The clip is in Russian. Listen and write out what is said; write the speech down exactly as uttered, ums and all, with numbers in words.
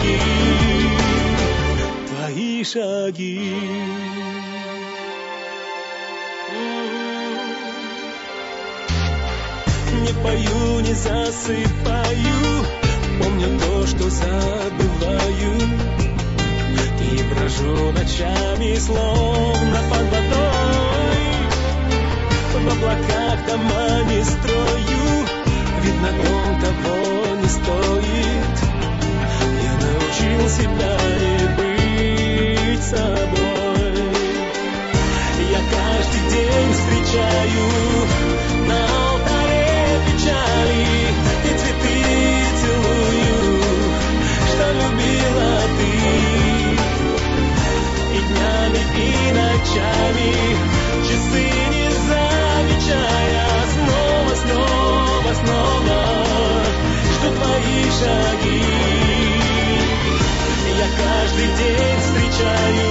шаги, твои шаги. Не пою, не засыпаю, помню то, что забываю, и брожу ночами, словно под водой. В облаках дома не строю, видно, дом того не стоит. Я научил себя не быть собой. Я каждый день встречаю на алтаре печали и цветы целую, что любила ты. И днями, и ночами, часы не замечая, снова, снова, снова жду твои шаги. Я каждый день встречаю